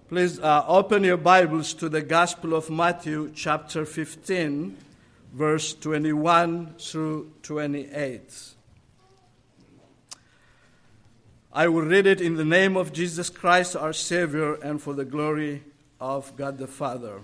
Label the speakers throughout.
Speaker 1: Please open your Bibles to the Gospel of Matthew, chapter 15, verse 21 through 28. I will read it in the name of Jesus Christ, our Savior, and for the glory of God the Father.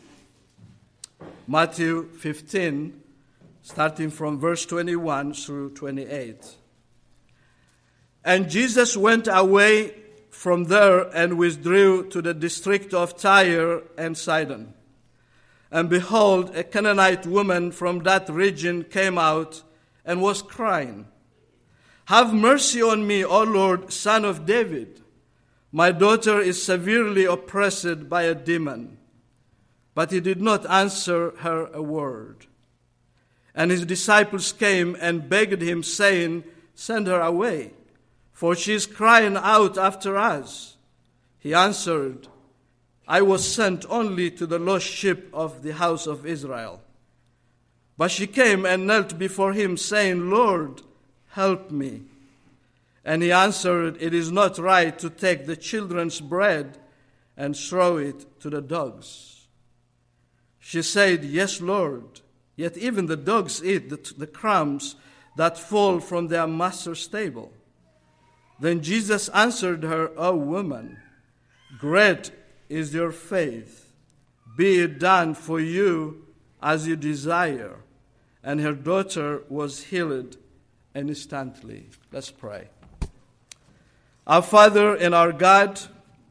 Speaker 1: Matthew 15, starting from verse 21 through 28. And Jesus went away from there and withdrew to the district of Tyre and Sidon. And behold, a Canaanite woman from that region came out and was crying, "Have mercy on me, O Lord, Son of David. My daughter is severely oppressed by a demon." But he did not answer her a word. And his disciples came and begged him, saying, "Send her away, for she is crying out after us." He answered, "I was sent only to the lost sheep of the house of Israel." But she came and knelt before him, saying, "Lord, help me." And he answered, "It is not right to take the children's bread and throw it to the dogs." She said, "Yes, Lord, yet even the dogs eat the crumbs that fall from their master's table." Then Jesus answered her, "O woman, great is your faith. Be it done for you as you desire." And her daughter was healed instantly. Let's pray. Our Father and our God,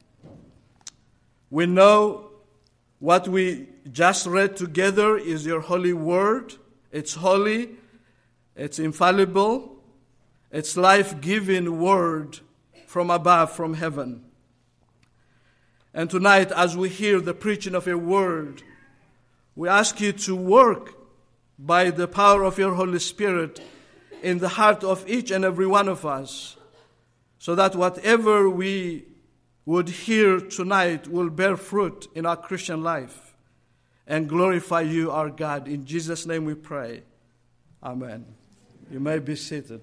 Speaker 1: we know what we just read together is your holy word. It's holy, it's infallible, it's life-giving word from above, from heaven. And tonight, as we hear the preaching of your word, we ask you to work by the power of your Holy Spirit in the heart of each and every one of us, so that whatever we would hear tonight will bear fruit in our Christian life and glorify you, our God. In Jesus' name we pray. Amen. You may be seated.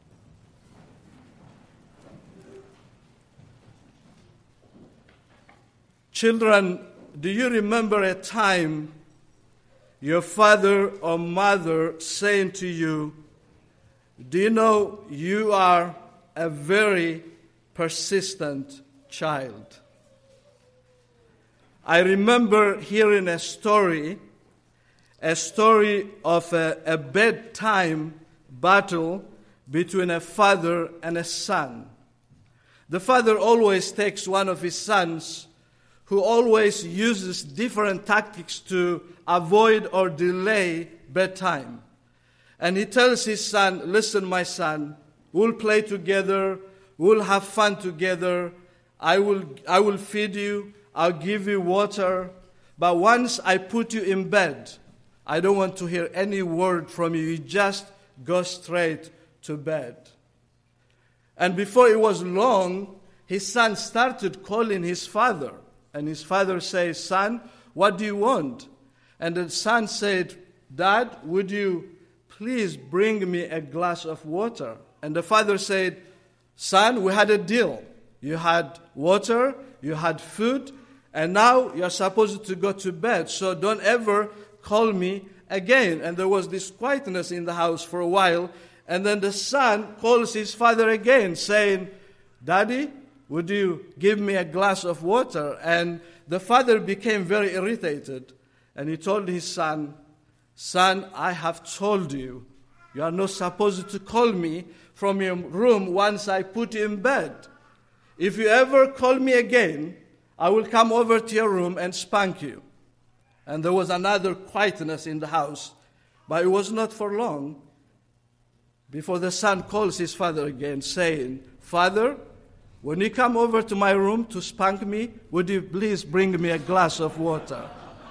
Speaker 1: Children, do you remember a time your father or mother saying to you, "Do you know you are a very persistent child"? I remember hearing a story of a bedtime battle between a father and a son. The father always takes one of his sons, who always uses different tactics to avoid or delay bedtime. And he tells his son, "Listen, my son, we'll play together, we'll have fun together, I will feed you, I'll give you water, but once I put you in bed, I don't want to hear any word from you. You just go straight to bed." And before it was long, his son started calling his father. And his father says, "Son, what do you want?" And the son said, "Dad, would you please bring me a glass of water?" And the father said, "Son, we had a deal. You had water, you had food, and now you're supposed to go to bed. So don't ever call me again." And there was this quietness in the house for a while. And then the son calls his father again, saying, "Daddy, would you give me a glass of water?" And the father became very irritated. And he told his son, "Son, I have told you, you are not supposed to call me from your room once I put you in bed. If you ever call me again, I will come over to your room and spank you." And there was another quietness in the house. But it was not for long before the son calls his father again, saying, "Father, when you come over to my room to spank me, would you please bring me a glass of water?"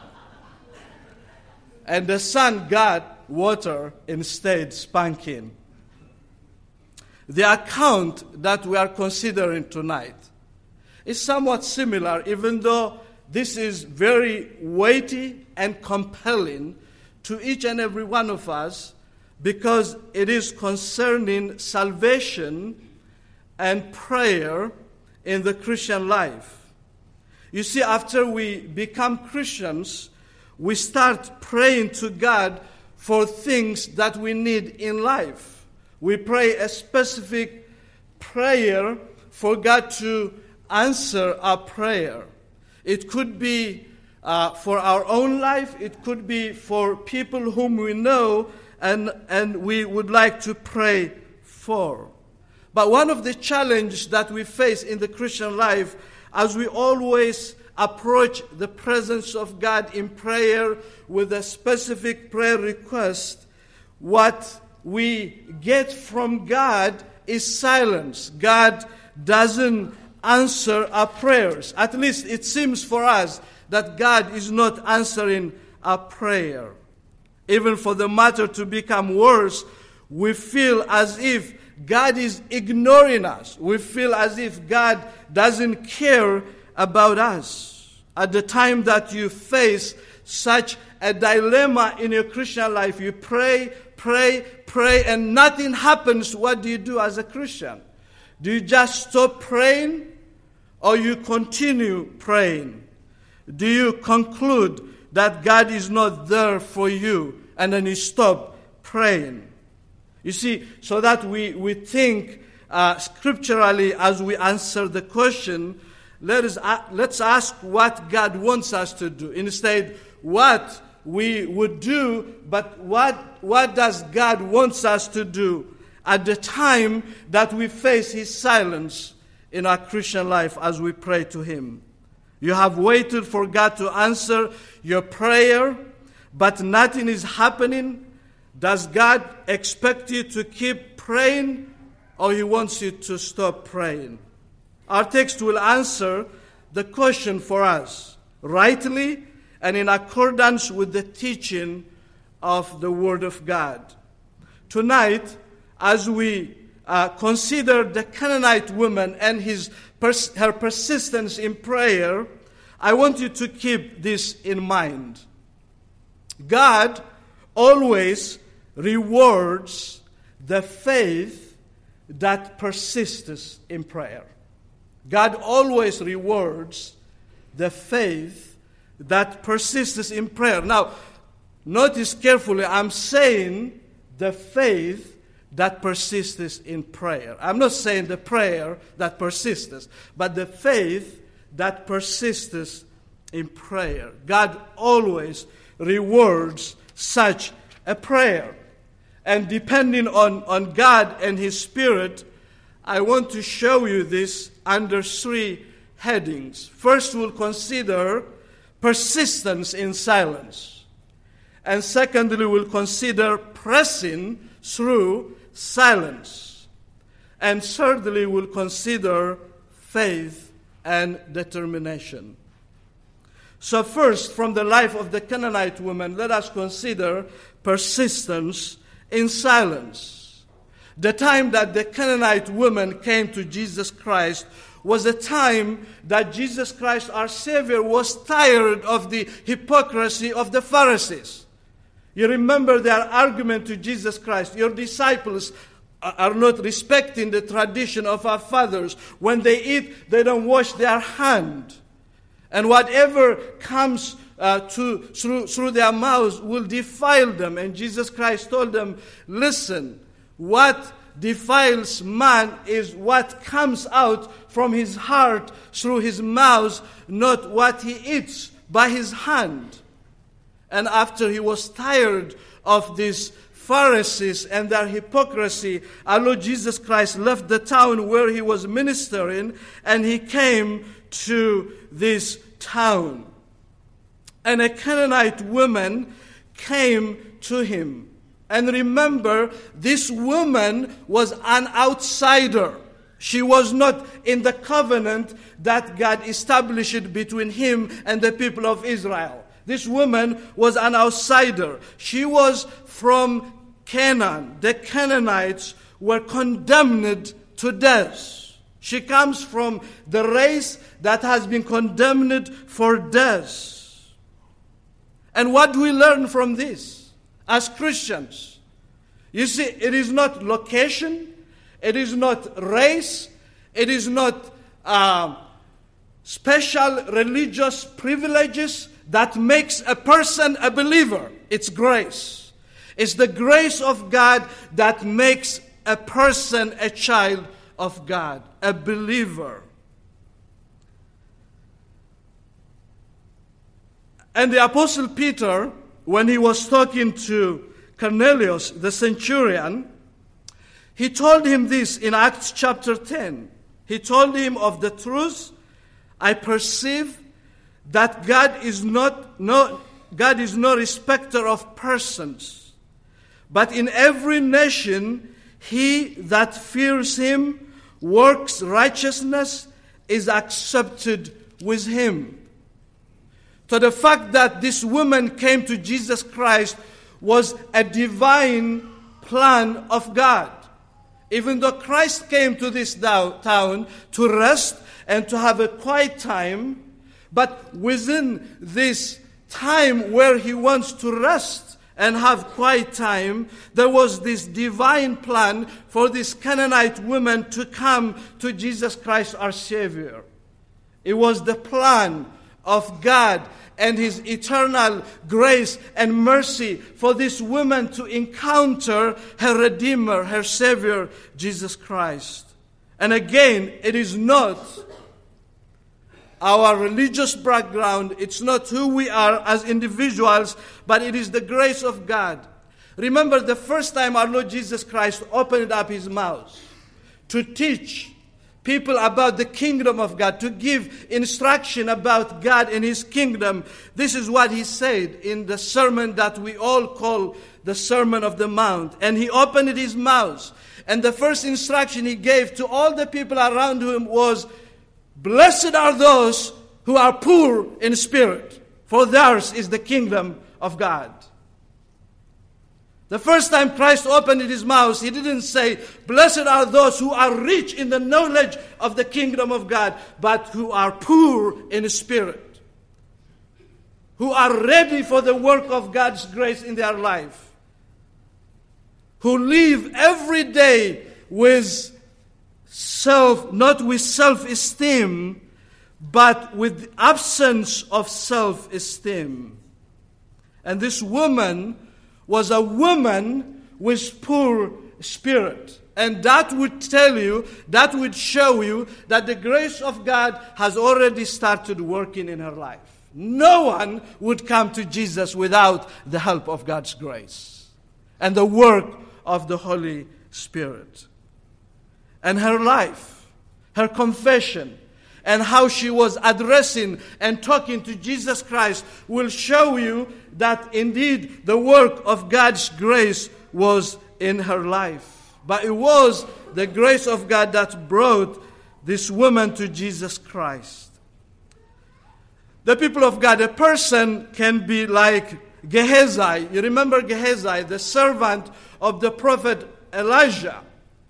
Speaker 1: And the son got water instead spanking. The account that we are considering tonight is somewhat similar, even though this is very weighty and compelling to each and every one of us, because it is concerning salvation and prayer in the Christian life. You see, after we become Christians, we start praying to God for things that we need in life. We pray a specific prayer for God to answer our prayer. It could be for our own life. It could be for people whom we know and we would like to pray for. But one of the challenges that we face in the Christian life, as we always approach the presence of God in prayer with a specific prayer request, what we get from God is silence. God doesn't answer our prayers. At least it seems for us that God is not answering our prayer. Even for the matter to become worse, we feel as if God is ignoring us. We feel as if God doesn't care about us. At the time that you face such a dilemma in your Christian life, you pray, and nothing happens. What do you do as a Christian? Do you just stop praying, or you continue praying? Do you conclude that God is not there for you, and then you stop praying? You see, so that we think scripturally as we answer the question, let's ask what God wants us to do. Instead, what we would do, but what does God wants us to do at the time that we face His silence in our Christian life as we pray to Him? You have waited for God to answer your prayer, but nothing is happening. Does God expect you to keep praying, or He wants you to stop praying? Our text will answer the question for us rightly and in accordance with the teaching of the Word of God. Tonight, as we consider the Canaanite woman and her persistence in prayer, I want you to keep this in mind. God always rewards the faith that persists in prayer. God always rewards the faith that persists in prayer. Now, notice carefully, I'm saying the faith that persists in prayer. I'm not saying the prayer that persists, but the faith that persists in prayer. God always rewards such a prayer. And depending on God and His Spirit, I want to show you this under 3 headings. First, we'll consider persistence in silence. And secondly, we'll consider pressing through silence. And thirdly, we'll consider faith and determination. So first, from the life of the Canaanite woman, let us consider persistence in silence. The time that the Canaanite woman came to Jesus Christ was a time that Jesus Christ, our Savior, was tired of the hypocrisy of the Pharisees. You remember their argument to Jesus Christ. Your disciples are not respecting the tradition of our fathers. When they eat, they don't wash their hand. And whatever comes through their mouths will defile them. And Jesus Christ told them, listen, what defiles man is what comes out from his heart through his mouth, not what he eats by his hand. And after he was tired of these Pharisees and their hypocrisy, our Lord Jesus Christ left the town where he was ministering, and he came to this town. And a Canaanite woman came to him. And remember, this woman was an outsider. She was not in the covenant that God established between him and the people of Israel. This woman was an outsider. She was from Canaan. The Canaanites were condemned to death. She comes from the race that has been condemned for death. And what do we learn from this as Christians? You see, it is not location, it is not race, it is not special religious privileges that makes a person a believer. It's grace. It's the grace of God that makes a person a child of God, a believer. And the Apostle Peter, when he was talking to Cornelius, the centurion, he told him this in Acts chapter 10. He told him of the truth. I perceive that God is no respecter of persons, but in every nation he that fears him works righteousness is accepted with him. So the fact that this woman came to Jesus Christ was a divine plan of God. Even though Christ came to this town to rest and to have a quiet time, but within this time where he wants to rest and have quiet time, there was this divine plan for this Canaanite woman to come to Jesus Christ, our Savior. It was the plan of God and His eternal grace and mercy for this woman to encounter her Redeemer, her Savior, Jesus Christ. And again, it is not our religious background, it's not who we are as individuals, but it is the grace of God. Remember the first time our Lord Jesus Christ opened up His mouth to teach people about the kingdom of God, to give instruction about God and His kingdom. This is what He said in the sermon that we all call the Sermon of the Mount. And He opened His mouth. And the first instruction He gave to all the people around Him was, blessed are those who are poor in spirit, for theirs is the kingdom of God. The first time Christ opened His mouth, He didn't say, blessed are those who are rich in the knowledge of the kingdom of God, but who are poor in spirit, who are ready for the work of God's grace in their life, who live every day with not with self-esteem, but with absence of self-esteem. And this woman was a woman with poor spirit. And that would tell you, that would show you that the grace of God has already started working in her life. No one would come to Jesus without the help of God's grace and the work of the Holy Spirit. And her life, her confession, and how she was addressing and talking to Jesus Christ will show you that indeed the work of God's grace was in her life. But it was the grace of God that brought this woman to Jesus Christ. The people of God, a person can be like Gehazi. You remember Gehazi, the servant of the prophet Elijah.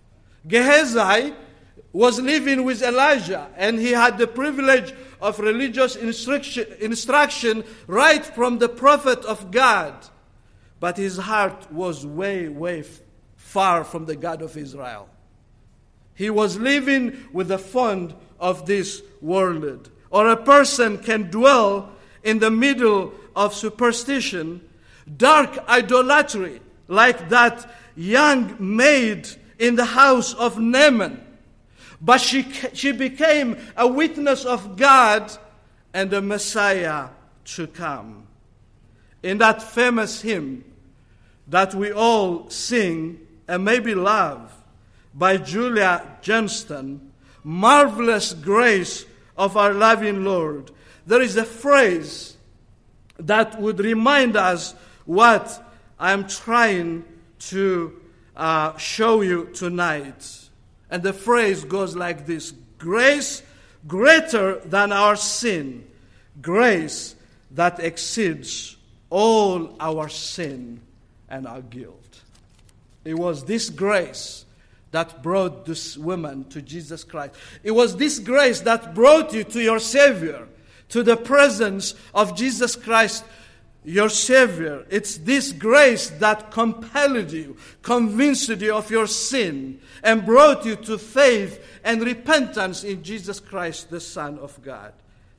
Speaker 1: Gehazi was living with Elijah, and he had the privilege of religious instruction right from the prophet of God. But his heart was way far from the God of Israel. He was living with the fond of this world. Or a person can dwell in the middle of superstition, dark idolatry, like that young maid in the house of Naaman. But she became a witness of God and the Messiah to come. In that famous hymn that we all sing and maybe love by Julia Johnston, Marvelous Grace of Our Loving Lord, there is a phrase that would remind us what I'm trying to show you tonight. And the phrase goes like this: grace greater than our sin, grace that exceeds all our sin and our guilt. It was this grace that brought this woman to Jesus Christ. It was this grace that brought you to your Savior, to the presence of Jesus Christ, your Savior. It's this grace that compelled you, convinced you of your sin, and brought you to faith and repentance in Jesus Christ, the Son of God.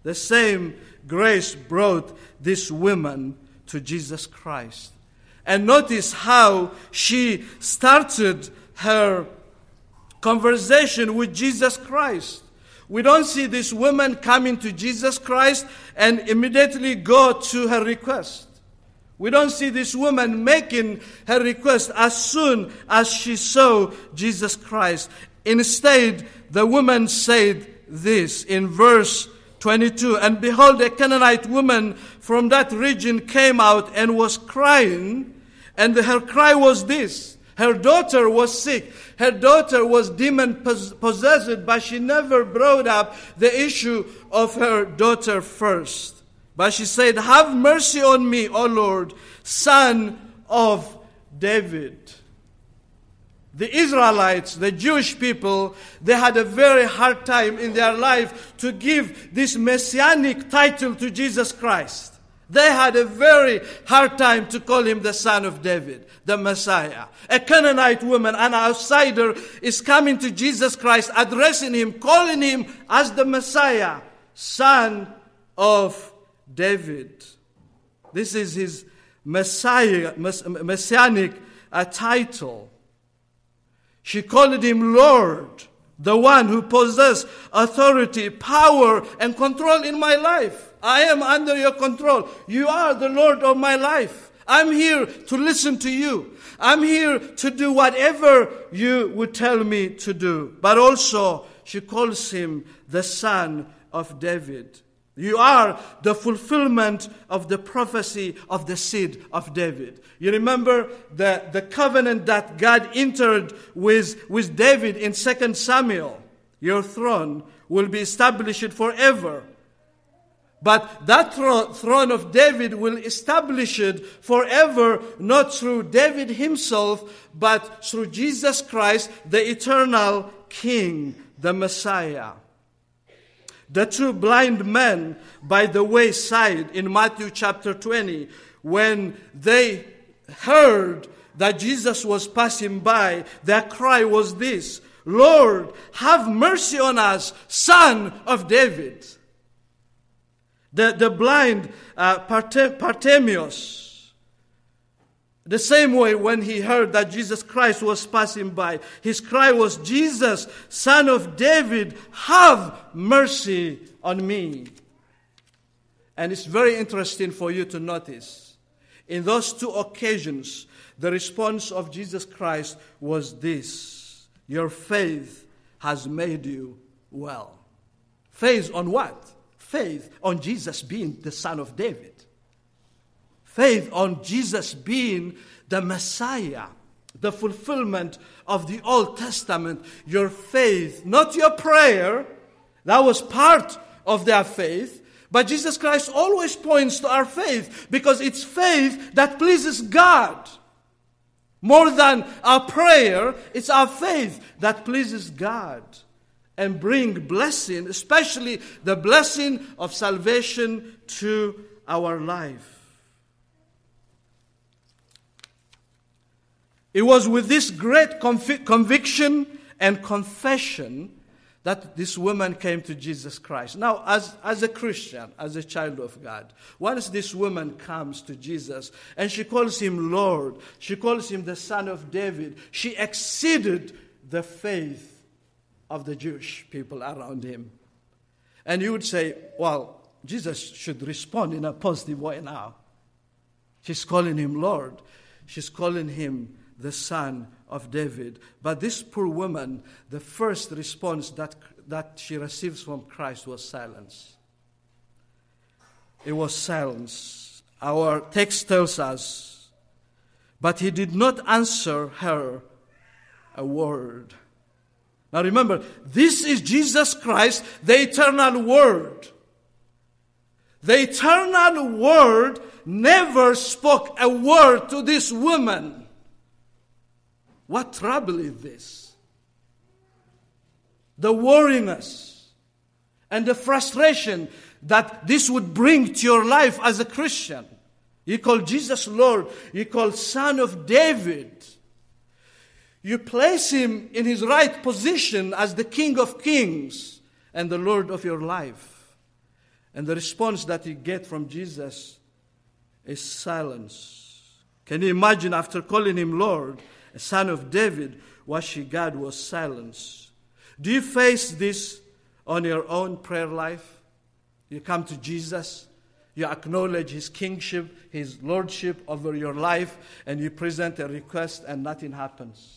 Speaker 1: The same grace brought this woman to Jesus Christ. And notice how she started her conversation with Jesus Christ. We don't see this woman coming to Jesus Christ and immediately go to her request. We don't see this woman making her request as soon as she saw Jesus Christ. Instead, the woman said this in verse 22, "And behold, a Canaanite woman from that region came out and was crying, and her cry was this: her daughter was sick. Her daughter was demon-possessed, but she never brought up the issue of her daughter first. But she said, 'Have mercy on me, O Lord, Son of David.'" The Israelites, the Jewish people, they had a very hard time in their life to give this messianic title to Jesus Christ. They had a very hard time to call him the Son of David, the Messiah. A Canaanite woman, an outsider, is coming to Jesus Christ, addressing him, calling him as the Messiah, Son of David. This is his messianic title. She called him Lord, the one who possesses authority, power, and control in my life. I am under your control. You are the Lord of my life. I'm here to listen to you. I'm here to do whatever you would tell me to do. But also, she calls him the Son of David. You are the fulfillment of the prophecy of the seed of David. You remember the covenant that God entered with David in 2 Samuel. Your throne will be established forever. But that throne of David will establish it forever, not through David himself, but through Jesus Christ, the eternal King, the Messiah. The two blind men by the wayside in Matthew chapter 20, when they heard that Jesus was passing by, their cry was this: "Lord, have mercy on us, Son of David." The blind Bartimaeus, the same way when he heard that Jesus Christ was passing by, his cry was, "Jesus, Son of David, have mercy on me." And it's very interesting for you to notice, in those two occasions, the response of Jesus Christ was this: "Your faith has made you well." Faith on what? Faith on Jesus being the Son of David. Faith on Jesus being the Messiah, the fulfillment of the Old Testament. Your faith, not your prayer, that was part of their faith. But Jesus Christ always points to our faith, because it's faith that pleases God. More than our prayer, it's our faith that pleases God and bring blessing, especially the blessing of salvation to our life. It was with this great conviction and confession that this woman came to Jesus Christ. Now, as a Christian, as a child of God, once this woman comes to Jesus and she calls him Lord, she calls him the Son of David, she exceeded the faith of the Jewish people around him. And you would say, well, Jesus should respond in a positive way now. She's calling him Lord. She's calling him the Son of David. But this poor woman, the first response that she receives from Christ was silence. It was silence. Our text tells us, but he did not answer her a word. Now remember, this is Jesus Christ, the eternal Word. The eternal Word never spoke a word to this woman. What trouble is this? The worriness and the frustration that this would bring to your life as a Christian. You call Jesus Lord. You call Son of David. You place him in his right position as the King of Kings and the Lord of your life. And the response that he gets from Jesus is silence. Can you imagine, after calling him Lord, a son of David, what she got was silence? Do you face this on your own prayer life? You come to Jesus, you acknowledge his kingship, his lordship over your life, and you present a request and nothing happens.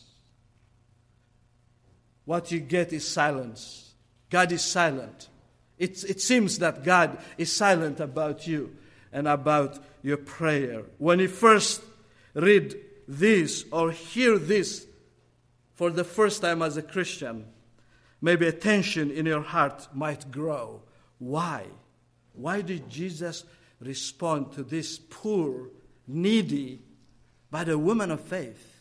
Speaker 1: What you get is silence. God is silent. It seems that God is silent about you and about your prayer. When you first read this or hear this for the first time as a Christian, maybe a tension in your heart might grow. Why? Why did Jesus respond to this poor, needy, but a woman of faith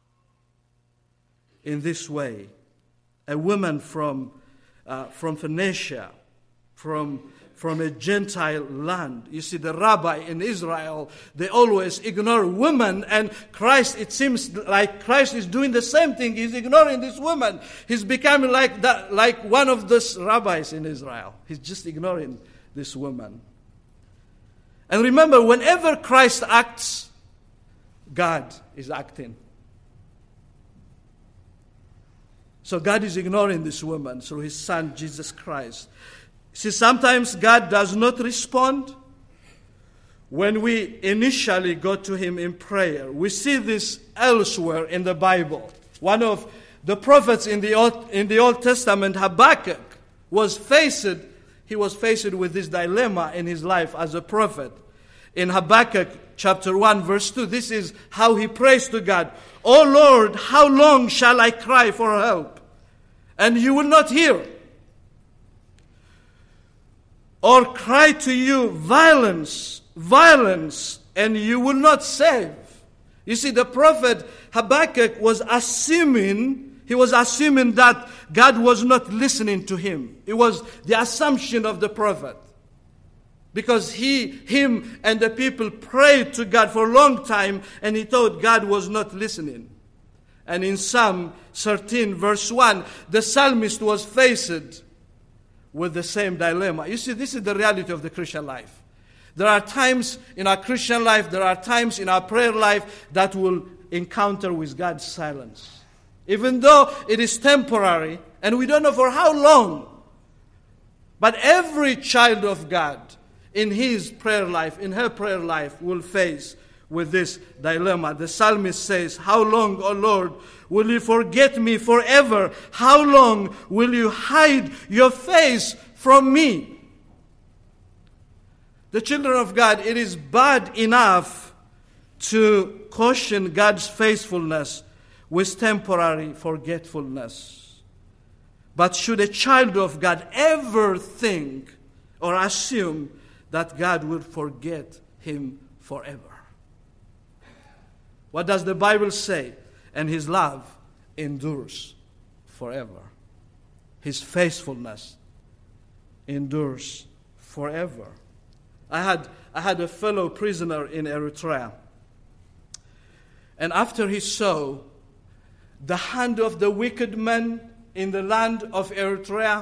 Speaker 1: in this way? A woman from Phoenicia, from a Gentile land. You see, the rabbi in Israel, they always ignore women, and Christ, it seems like Christ is doing the same thing. He's ignoring this woman. He's becoming like one of those rabbis in Israel. He's just ignoring this woman. And remember, whenever Christ acts, God is acting. So God is ignoring this woman through his son, Jesus Christ. See, sometimes God does not respond when we initially go to him in prayer. We see this elsewhere in the Bible. One of the prophets in the Old Testament, Habakkuk, was faced with this dilemma in his life as a prophet. In Habakkuk chapter 1, verse 2, this is how he prays to God. "O Lord, how long shall I cry for help, and you will not hear? Or cry to you violence, violence, and you will not save?" You see, the prophet Habakkuk was assuming that God was not listening to him. It was the assumption of the prophet. Because him and the people prayed to God for a long time, and he thought God was not listening. And in Psalm 13, verse 1, the psalmist was faced with the same dilemma. You see, this is the reality of the Christian life. There are times in our Christian life, there are times in our prayer life that we'll encounter with God's silence. Even though it is temporary, and we don't know for how long. But every child of God in his prayer life, in her prayer life, will face with this dilemma. The psalmist says, "How long, O Lord, will you forget me forever? How long will you hide your face from me?" The children of God, it is bad enough to caution God's faithfulness with temporary forgetfulness. But should a child of God ever think or assume that God will forget him forever? What does the Bible say? "And his love endures forever." His faithfulness endures forever. I had a fellow prisoner in Eritrea. And after he saw the hand of the wicked men in the land of Eritrea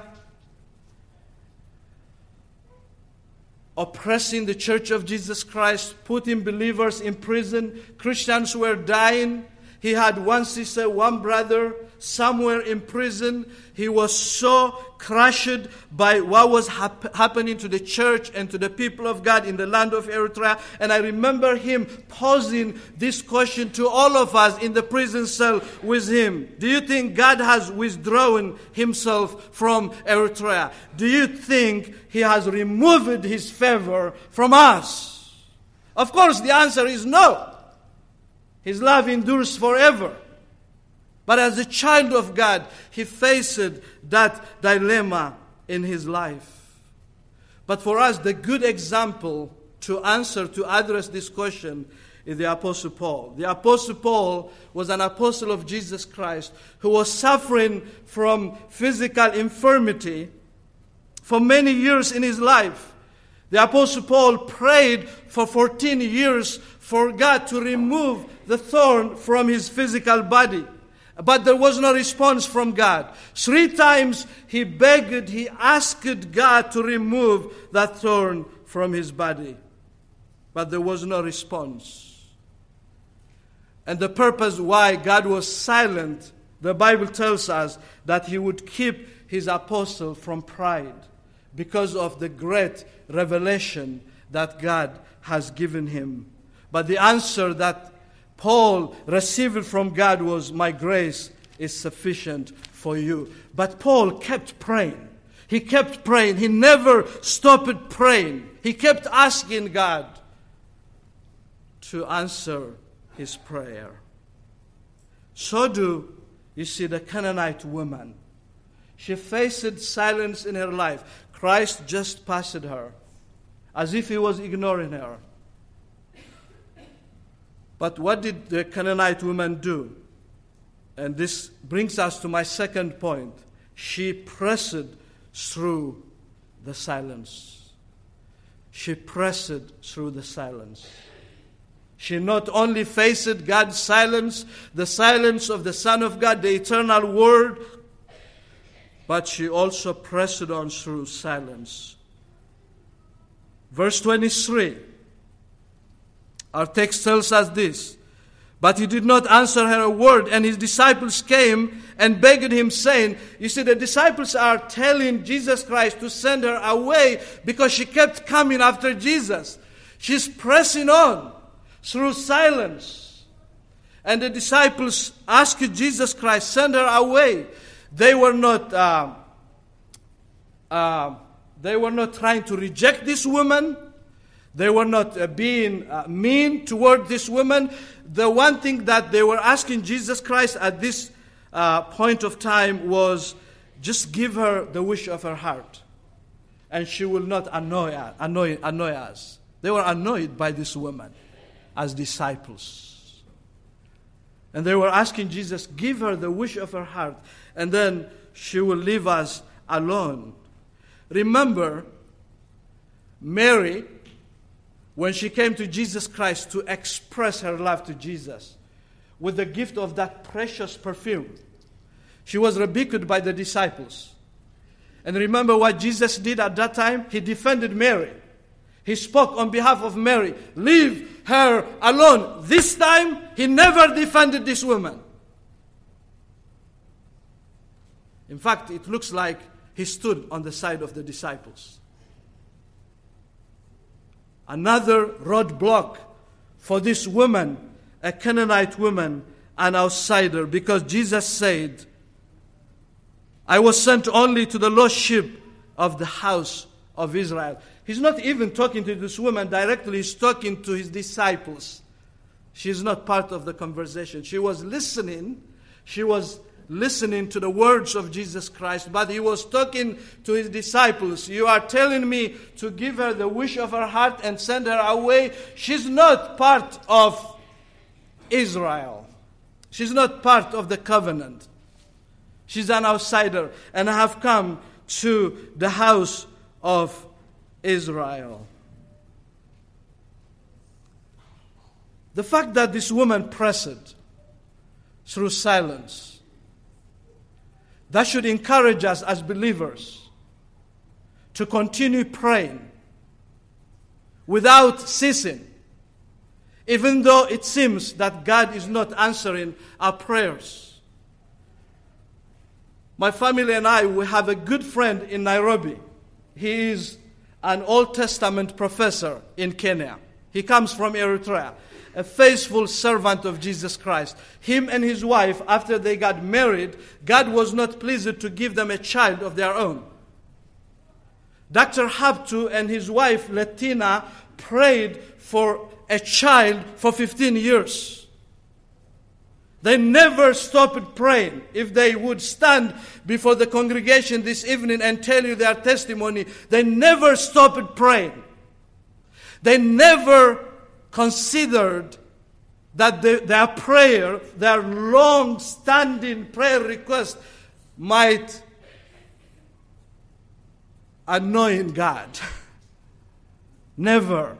Speaker 1: oppressing the Church of Jesus Christ, putting believers in prison, Christians were dying. He had one sister, one brother, somewhere in prison. He was so crushed by what was happening to the church and to the people of God in the land of Eritrea. And I remember him posing this question to all of us in the prison cell with him. Do you think God has withdrawn himself from Eritrea? Do you think he has removed his favor from us? Of course, the answer is no. His love endures forever. But as a child of God, he faced that dilemma in his life. But for us, the good example to address this question is the Apostle Paul. The Apostle Paul was an apostle of Jesus Christ who was suffering from physical infirmity for many years in his life. The Apostle Paul prayed for 14 years for God to remove the thorn from his physical body. But there was no response from God. 3 times he begged, he asked God to remove that thorn from his body. But there was no response. And the purpose why God was silent, the Bible tells us that he would keep his apostle from pride because of the great revelation that God has given him. But the answer that Paul received from God was, my grace is sufficient for you. But Paul kept praying. He kept praying. He never stopped praying. He kept asking God to answer his prayer. So do, you see, the Canaanite woman. She faced silence in her life. Christ just passed her, as if he was ignoring her. But what did the Canaanite woman do? And this brings us to my second point. She pressed through the silence. She pressed through the silence. She not only faced God's silence, the silence of the Son of God, the eternal Word, but she also pressed on through silence. Verse 23. Our text tells us this. But he did not answer her a word, and his disciples came and begged him, saying, you see, the disciples are telling Jesus Christ to send her away because she kept coming after Jesus. She's pressing on through silence. And the disciples asked Jesus Christ, send her away. They were not trying to reject this woman. They were not being mean toward this woman. The one thing that they were asking Jesus Christ at this point of time was, just give her the wish of her heart, and she will not annoy us. They were annoyed by this woman as disciples. And they were asking Jesus, give her the wish of her heart, and then she will leave us alone. Remember, Mary, when she came to Jesus Christ to express her love to Jesus with the gift of that precious perfume, she was rebuked by the disciples. And remember what Jesus did at that time? He defended Mary. He spoke on behalf of Mary. Leave her alone. This time, he never defended this woman. In fact, it looks like he stood on the side of the disciples. Another roadblock for this woman, a Canaanite woman, an outsider, because Jesus said, I was sent only to the lost sheep of the house of Israel. He's not even talking to this woman directly, he's talking to his disciples. She's not part of the conversation. She was listening to the words of Jesus Christ, but he was talking to his disciples. You are telling me to give her the wish of her heart and send her away. She's not part of Israel. She's not part of the covenant. She's an outsider, and I have come to the house of Israel. The fact that this woman pressed through silence, that should encourage us as believers to continue praying without ceasing, even though it seems that God is not answering our prayers. My family and I, we have a good friend in Nairobi. He is an Old Testament professor in Kenya. He comes from Eritrea. A faithful servant of Jesus Christ. Him and his wife, after they got married, God was not pleased to give them a child of their own. Dr. Haptu and his wife, Latina, prayed for a child for 15 years. They never stopped praying. If they would stand before the congregation this evening and tell you their testimony, they never stopped praying. They never considered that their prayer, their long-standing prayer request might annoy God. Never.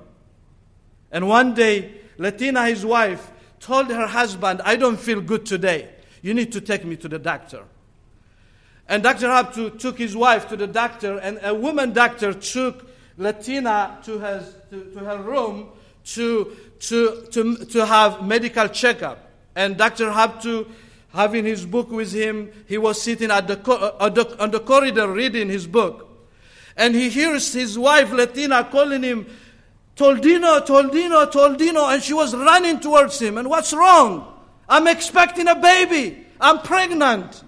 Speaker 1: And one day, Latina, his wife, told her husband, I don't feel good today. You need to take me to the doctor. And Dr. Hab took his wife to the doctor, and a woman doctor took Latina to her room to have medical checkup. And Dr. Hab, having his book with him, he was sitting on the corridor reading his book. And he hears his wife Latina calling him, Toldino, Toldino, Toldino, and she was running towards him. And what's wrong? I'm expecting a baby. I'm pregnant.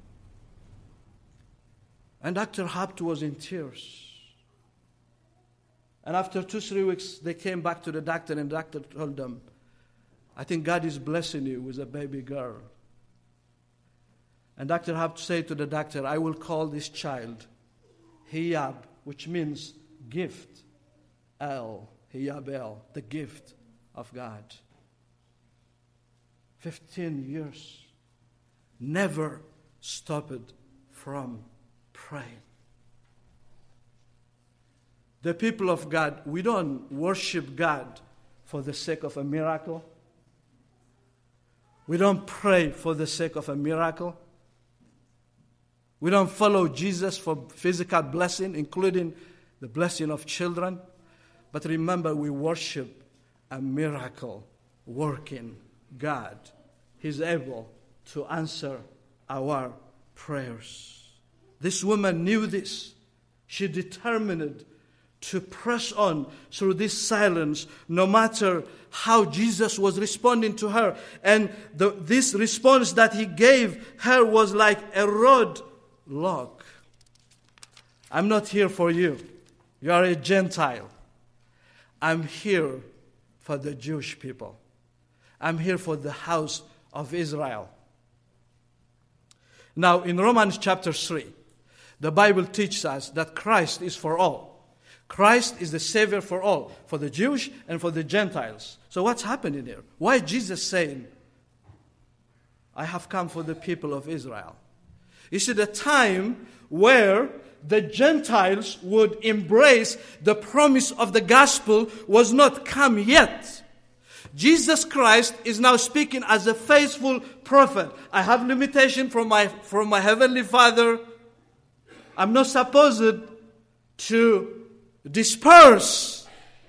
Speaker 1: And Dr. Habt was in tears. And after 2-3 weeks, they came back to the doctor, and the doctor told them, I think God is blessing you with a baby girl. And Dr. Habt said to the doctor, I will call this child Hiyab, which means gift. Hiyab El, the gift of God. 15 years. Never stopped from praying. The people of God, we don't worship God for the sake of a miracle. We don't pray for the sake of a miracle. We don't follow Jesus for physical blessing, including the blessing of children. But remember, we worship a miracle working God. He's able to answer our prayers. This woman knew this. She determined to press on through this silence, no matter how Jesus was responding to her. And this response that he gave her was like a roadblock. I'm not here for you. You are a Gentile. I'm here for the Jewish people. I'm here for the house of Israel. Now, in Romans chapter 3, the Bible teaches us that Christ is for all. Christ is the Savior for all, for the Jewish and for the Gentiles. So what's happening here? Why is Jesus saying, I have come for the people of Israel? You see, the time where the Gentiles would embrace the promise of the gospel was not come yet. Jesus Christ is now speaking as a faithful prophet. I have limitation from my heavenly Father. I'm not supposed to disperse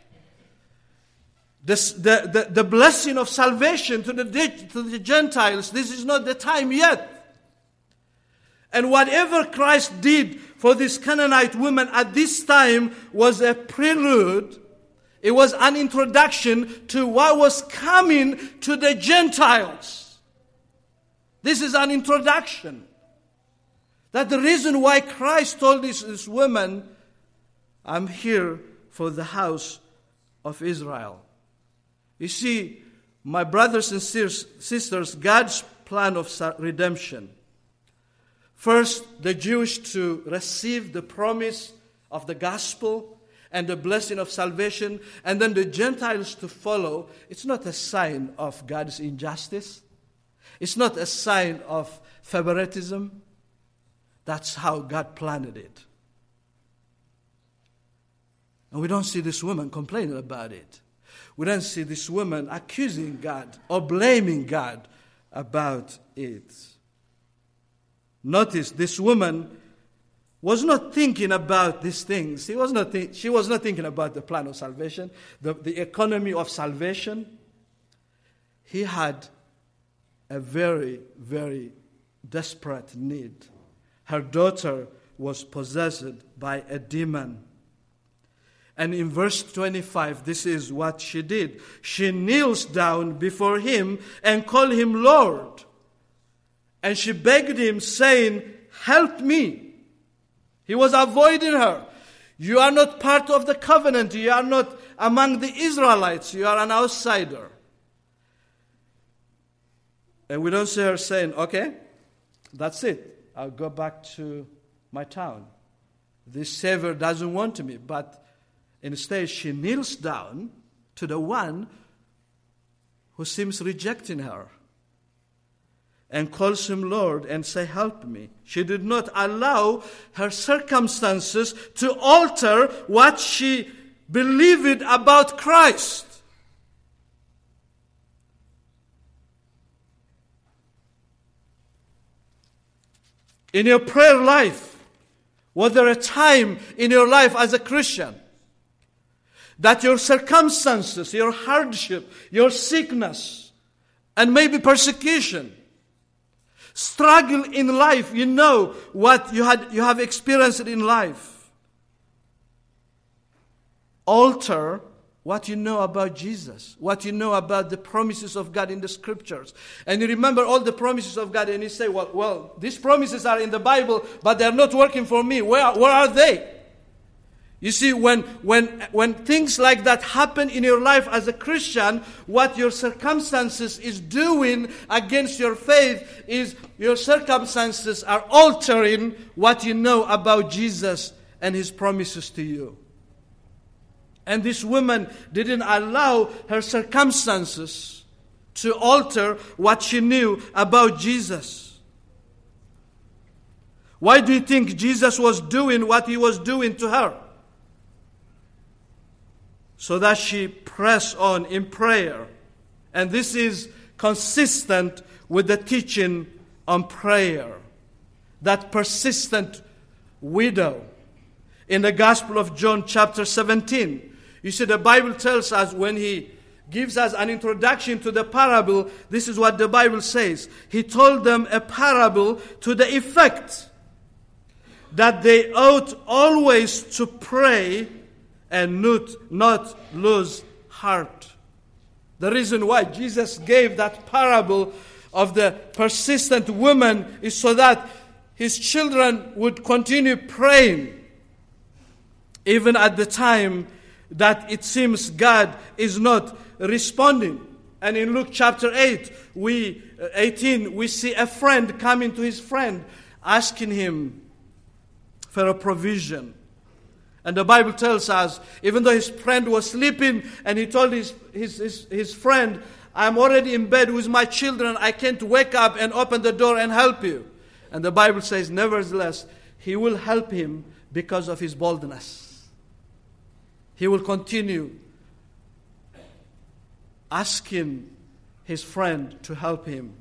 Speaker 1: the blessing of salvation to the Gentiles. This is not the time yet. And whatever Christ did for this Canaanite woman at this time was a prelude. It was an introduction to what was coming to the Gentiles. This is an introduction. That the reason why Christ told this woman, I'm here for the house of Israel. You see, my brothers and sisters, God's plan of redemption. First, the Jewish to receive the promise of the gospel and the blessing of salvation, and then the Gentiles to follow. It's not a sign of God's injustice. It's not a sign of favoritism. That's how God planned it. And we don't see this woman complaining about it. We don't see this woman accusing God or blaming God about it. Notice this woman was not thinking about these things. She was not thinking about the plan of salvation, the economy of salvation. He had a very, very desperate need. Her daughter was possessed by a demon. And in verse 25, this is what she did. She kneels down before him and called him Lord. And she begged him, saying, help me. He was avoiding her. You are not part of the covenant. You are not among the Israelites. You are an outsider. And we don't see her saying, okay, that's it. I'll go back to my town. This Savior doesn't want me. But instead, she kneels down to the one who seems rejecting her and calls him Lord and say, help me. She did not allow her circumstances to alter what she believed about Christ. in your prayer life? Was there a time in your life as a Christian that your circumstances, your hardship, your sickness, and maybe persecution, struggle in life, you know what you have experienced in life, alter what you know about Jesus, what you know about the promises of God in the Scriptures. And you remember all the promises of God, and you say, well, these promises are in the Bible, but they are not working for me. Where are they? You see, when things like that happen in your life as a Christian, what your circumstances is doing against your faith is your circumstances are altering what you know about Jesus and His promises to you. And this woman didn't allow her circumstances to alter what she knew about Jesus. Why do you think Jesus was doing what He was doing to her? So that she pressed on in prayer. And this is consistent with the teaching on prayer. That persistent widow in the Gospel of John chapter 17. You see, the Bible tells us when He gives us an introduction to the parable, this is what the Bible says. He told them a parable to the effect that they ought always to pray and not lose heart. The reason why Jesus gave that parable of the persistent woman is so that His children would continue praying even at the time that it seems God is not responding. And in Luke chapter 18, we see a friend coming to his friend, asking him for a provision. And the Bible tells us, even though his friend was sleeping, and he told his friend, I'm already in bed with my children, I can't wake up and open the door and help you. And the Bible says, nevertheless, he will help him because of his boldness. He will continue asking his friend to help him.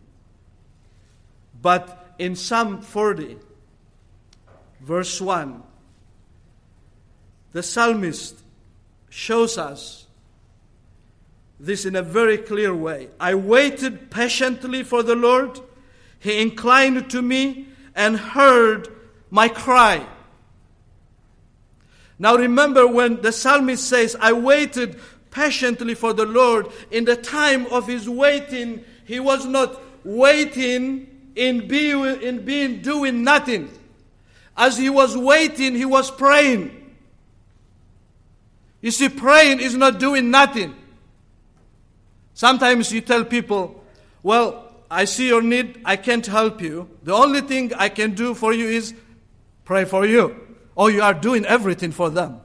Speaker 1: But in Psalm 40, verse 1, the psalmist shows us this in a very clear way. I waited patiently for the Lord. He inclined to me and heard my cry. Now remember, when the psalmist says, I waited patiently for the Lord, in the time of his waiting, he was not waiting in being doing nothing. As he was waiting, he was praying. You see, praying is not doing nothing. Sometimes you tell people, well, I see your need, I can't help you. The only thing I can do for you is pray for you. Or you are doing everything for them.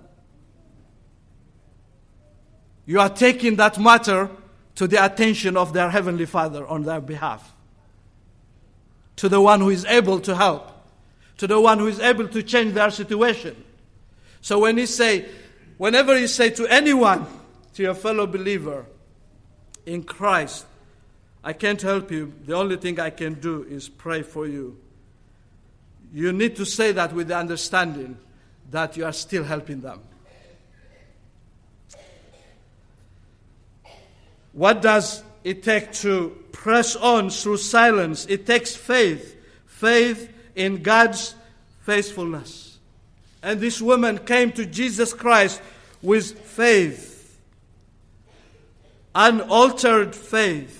Speaker 1: You are taking that matter to the attention of their Heavenly Father on their behalf. To the one who is able to help. To the one who is able to change their situation. So whenever you say to anyone, to your fellow believer in Christ, I can't help you, the only thing I can do is pray for you. You need to say that with the understanding that you are still helping them. What does it take to press on through silence? It takes faith. Faith in God's faithfulness. And this woman came to Jesus Christ with faith. Unaltered faith.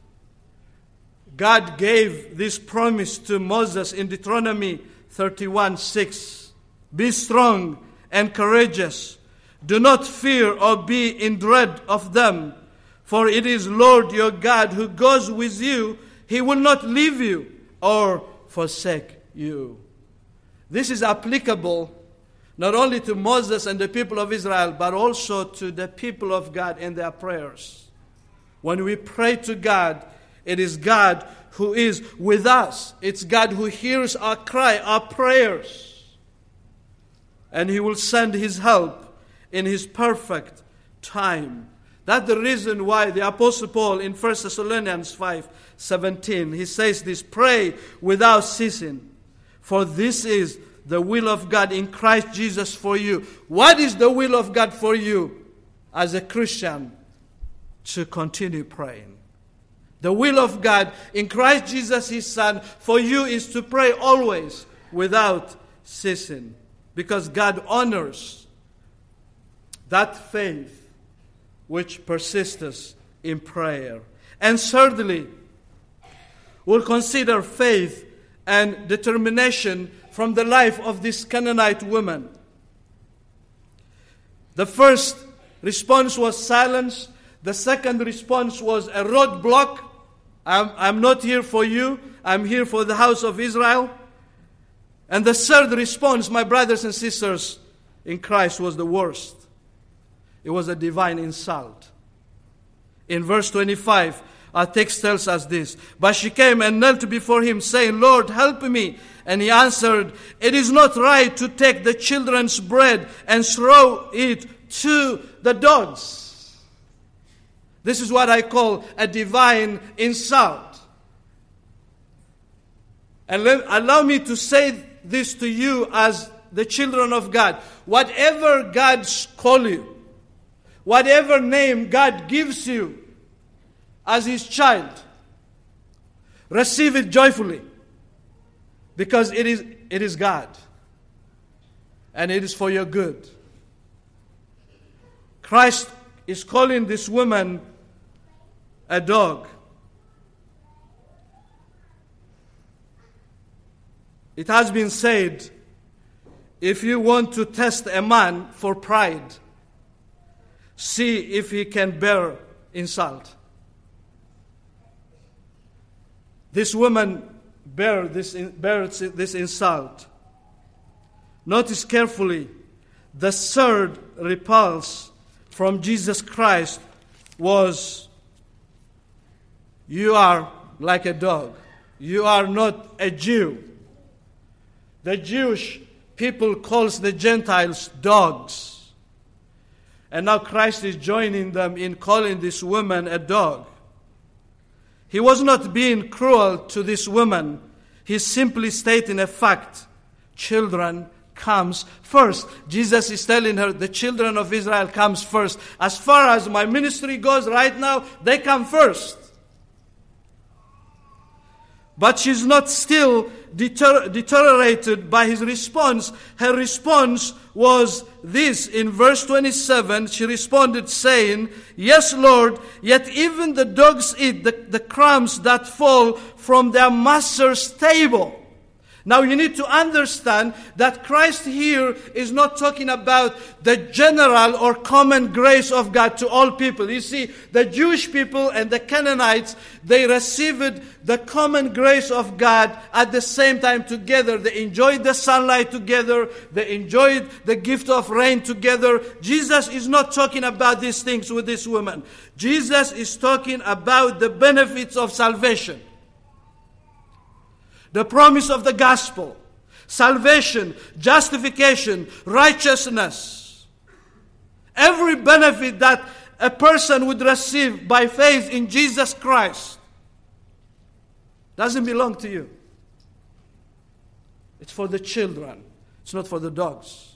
Speaker 1: God gave this promise to Moses in Deuteronomy 31:6. Be strong and courageous. Do not fear or be in dread of them. For it is Lord your God who goes with you. He will not leave you or forsake you. This is applicable not only to Moses and the people of Israel, but also to the people of God in their prayers. When we pray to God, it is God who is with us. It's God who hears our cry, our prayers. And He will send His help in His perfect time. That's the reason why the Apostle Paul in 1 Thessalonians 5:17, he says this, pray without ceasing. For this is the will of God in Christ Jesus for you. What is the will of God for you as a Christian? To continue praying. The will of God in Christ Jesus, His Son, for you is to pray always without ceasing. Because God honors that faith which persists in prayer. And thirdly, we'll consider faith and determination from the life of this Canaanite woman. The first response was silence. The second response was a roadblock. I'm not here for you. I'm here for the house of Israel. And the third response, my brothers and sisters in Christ, was the worst. It was a divine insult. In verse 25, our text tells us this. But she came and knelt before him, saying, Lord, help me. And he answered, it is not right to take the children's bread and throw it to the dogs. This is what I call a divine insult. And allow me to say this to you as the children of God. Whatever God calls you, whatever name God gives you as His child, receive it joyfully. Because it is God. And it is for your good. Christ is calling this woman a dog. It has been said, if you want to test a man for pride, see if he can bear insult. This woman bears this insult. Notice carefully, the third repulse from Jesus Christ was, you are like a dog. You are not a Jew. The Jewish people calls the Gentiles dogs. And now Christ is joining them in calling this woman a dog. He was not being cruel to this woman. He's simply stating a fact. Children comes first. Jesus is telling her the children of Israel comes first. As far as my ministry goes right now, they come first. But she's not still deteriorated by his response. Her response was this. In verse 27, she responded saying, yes, Lord, yet even the dogs eat the crumbs that fall from their master's table. Now you need to understand that Christ here is not talking about the general or common grace of God to all people. You see, the Jewish people and the Canaanites, they received the common grace of God at the same time together. They enjoyed the sunlight together. They enjoyed the gift of rain together. Jesus is not talking about these things with this woman. Jesus is talking about the benefits of salvation. The promise of the gospel, salvation, justification, righteousness. Every benefit that a person would receive by faith in Jesus Christ doesn't belong to you. It's for the children. It's not for the dogs.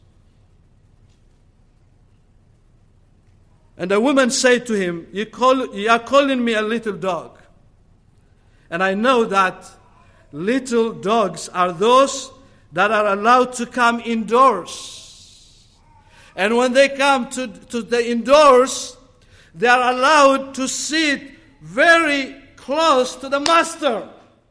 Speaker 1: And the woman said to him, you are calling me a little dog. And I know that little dogs are those that are allowed to come indoors. And when they come to the indoors, they are allowed to sit very close to the master.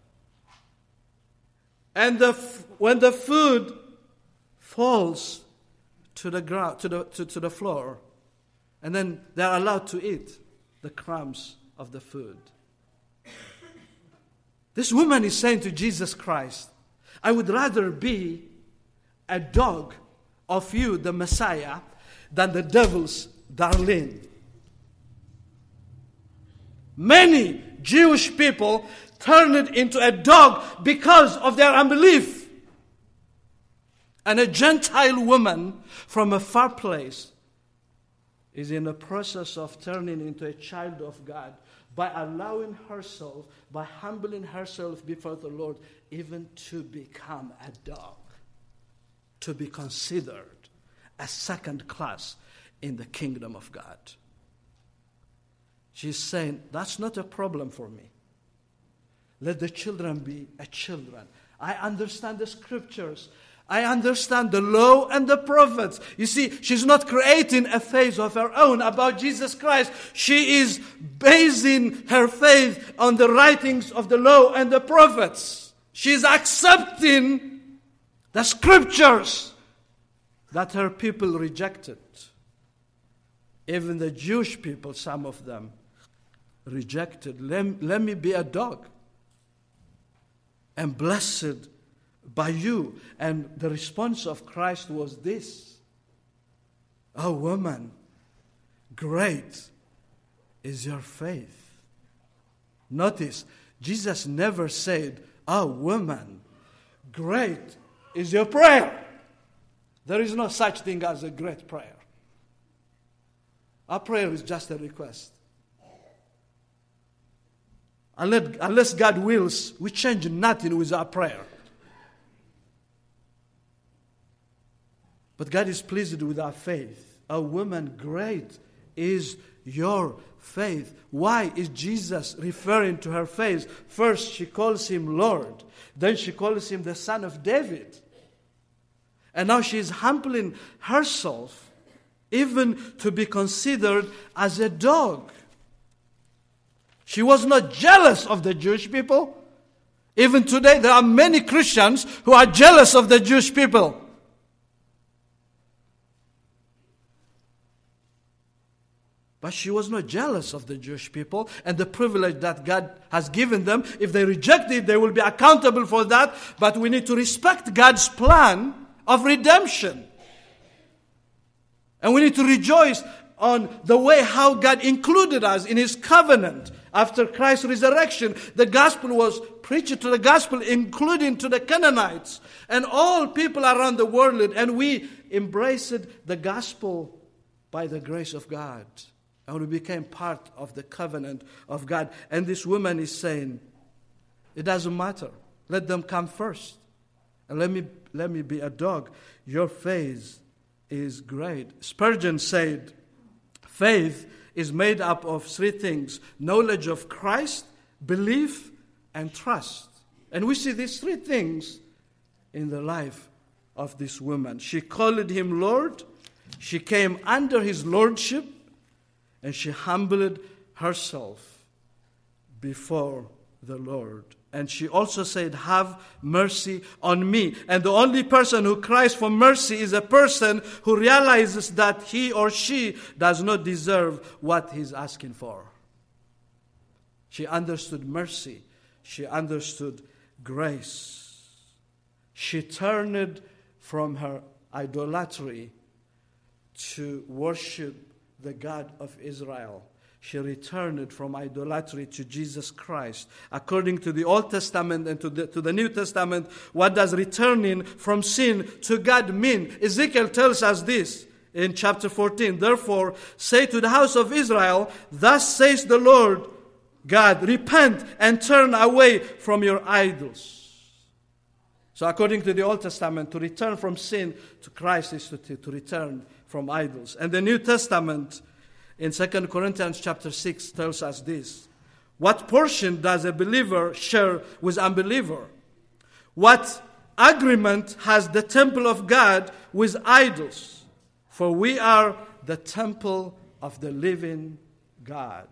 Speaker 1: And when the food falls to the ground, to the floor, and then they are allowed to eat the crumbs of the food. This woman is saying to Jesus Christ, I would rather be a dog of you, the Messiah, than the devil's darling. Many Jewish people turned it into a dog because of their unbelief. And a Gentile woman from a far place is in the process of turning into a child of God by allowing herself, by humbling herself before the Lord, even to become a dog, to be considered a second class in the kingdom of God. She's saying, that's not a problem for me. Let the children be a children. I understand the scriptures. I understand the law and the prophets. You see, she's not creating a faith of her own about Jesus Christ. She is basing her faith on the writings of the law and the prophets. She's accepting the scriptures that her people rejected. Even the Jewish people, some of them, rejected. Let me be a dog. And blessed by you. And the response of Christ was this: "Oh woman, great is your faith." Notice, Jesus never said, "Oh woman, great is your prayer." There is no such thing as a great prayer. Our prayer is just a request. Unless God wills, we change nothing with our prayer. But God is pleased with our faith. "A woman, great is your faith." Why is Jesus referring to her faith? First, she calls him Lord. Then she calls him the Son of David. And now she is humbling herself, even to be considered as a dog. She was not jealous of the Jewish people. Even today, there are many Christians who are jealous of the Jewish people. But she was not jealous of the Jewish people and the privilege that God has given them. If they reject it, they will be accountable for that. But we need to respect God's plan of redemption. And we need to rejoice on the way how God included us in His covenant. After Christ's resurrection, the gospel was preached to the gospel, including to the Canaanites and all people around the world. And we embraced the gospel by the grace of God. And we became part of the covenant of God. And this woman is saying, it doesn't matter. Let them come first. And let me be a dog. Your faith is great. Spurgeon said, faith is made up of three things: knowledge of Christ, belief, and trust. And we see these three things in the life of this woman. She called him Lord. She came under his lordship. And she humbled herself before the Lord. And she also said, "Have mercy on me." And the only person who cries for mercy is a person who realizes that he or she does not deserve what he's asking for. She understood mercy. She understood grace. She turned from her idolatry to worship the God of Israel. She returned from idolatry to Jesus Christ. According to the Old Testament and to the New Testament, what does returning from sin to God mean? Ezekiel tells us this in chapter 14. "Therefore, say to the house of Israel, thus says the Lord God, repent and turn away from your idols." So according to the Old Testament, to return from sin to Christ is to return from idols. And the New Testament in 2 Corinthians chapter 6 tells us this: what portion does a believer share with unbeliever? What agreement has the temple of God with idols? For we are the temple of the living God.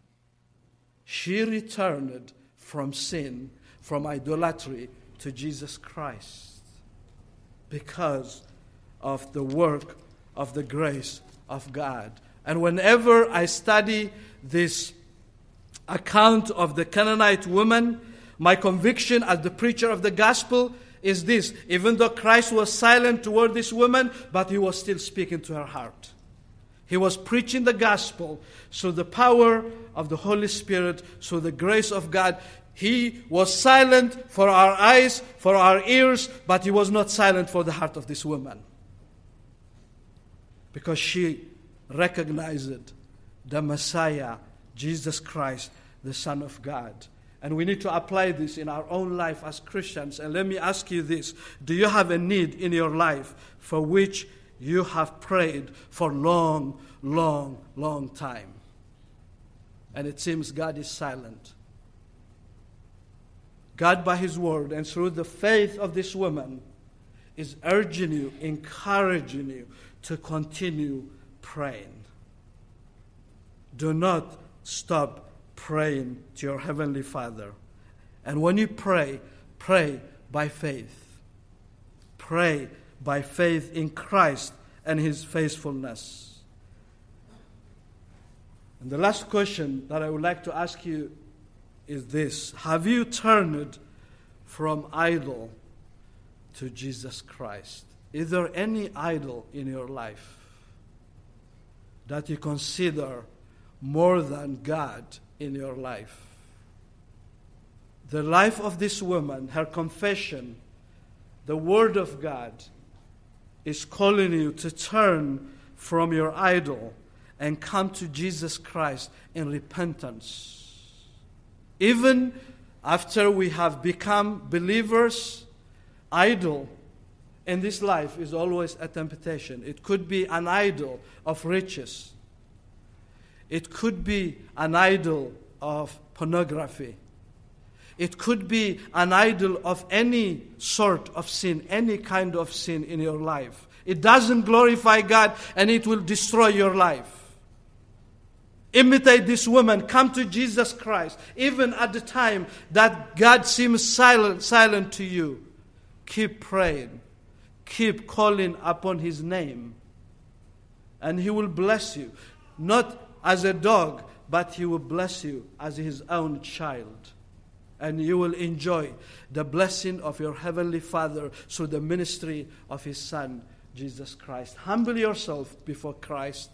Speaker 1: She returned from sin, from idolatry, to Jesus Christ because of the work of the grace of God. And whenever I study this account of the Canaanite woman, my conviction as the preacher of the gospel is this: even though Christ was silent toward this woman, but he was still speaking to her heart. He was preaching the gospel through the power of the Holy Spirit, through the grace of God. He was silent for our eyes, for our ears, but he was not silent for the heart of this woman. Because she recognized the Messiah, Jesus Christ, the Son of God. And we need to apply this in our own life as Christians. And let me ask you this. Do you have a need in your life for which you have prayed for long, long, long time? And it seems God is silent. God, by His word and through the faith of this woman, is urging you, encouraging you to continue praying. Do not stop praying to your Heavenly Father. And when you pray, pray by faith. Pray by faith in Christ and His faithfulness. And the last question that I would like to ask you is this. Have you turned from idol to Jesus Christ? Is there any idol in your life that you consider more than God in your life? The life of this woman, her confession, the Word of God is calling you to turn from your idol and come to Jesus Christ in repentance. Even after we have become believers, idol in this life is always a temptation. It could be an idol of riches. It could be an idol of pornography. It could be an idol of any sort of sin, any kind of sin in your life. It doesn't glorify God and it will destroy your life. Imitate this woman. Come to Jesus Christ. Even at the time that God seems silent to you, keep praying. Keep calling upon His name. And He will bless you. Not as a dog, but He will bless you as His own child. And you will enjoy the blessing of your Heavenly Father through the ministry of His Son, Jesus Christ. Humble yourself before Christ.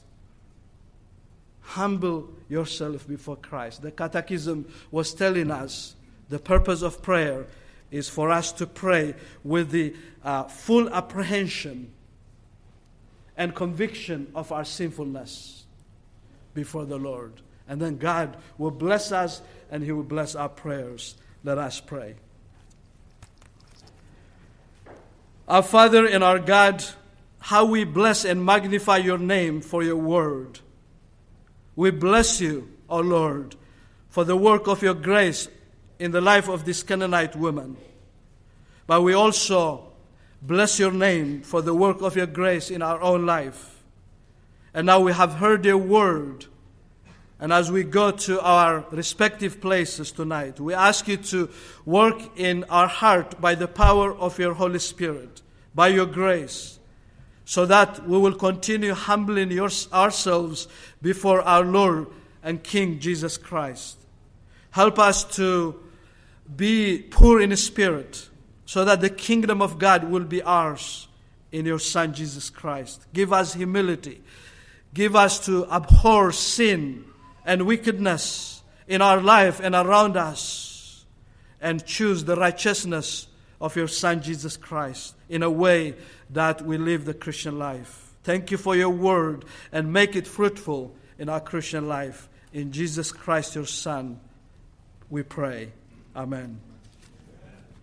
Speaker 1: Humble yourself before Christ. The Catechism was telling us the purpose of prayer is for us to pray with the full apprehension and conviction of our sinfulness before the Lord. And then God will bless us and He will bless our prayers. Let us pray. Our Father and our God, how we bless and magnify your name for your word. We bless you, O Lord, for the work of your grace in the life of this Canaanite woman. But we also bless your name for the work of your grace in our own life. And now we have heard your word. And as we go to our respective places tonight, we ask you to work in our heart by the power of your Holy Spirit, by your grace, so that we will continue humbling ourselves before our Lord and King Jesus Christ. Help us to be poor in spirit, so that the kingdom of God will be ours in your Son Jesus Christ. Give us humility. Give us to abhor sin and wickedness in our life and around us, and choose the righteousness of your Son Jesus Christ in a way that we live the Christian life. Thank you for your word, and make it fruitful in our Christian life. In Jesus Christ, your Son, we pray. Amen.